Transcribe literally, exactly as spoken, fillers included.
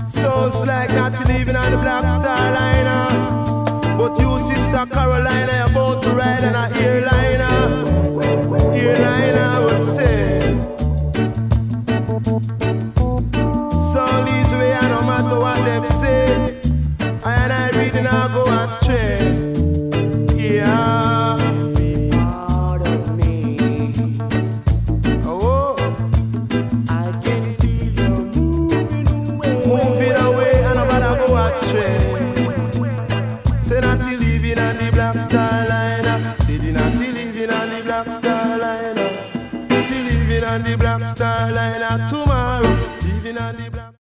Sounds like not living on the Black Star Liner. But you, Sister Carolina,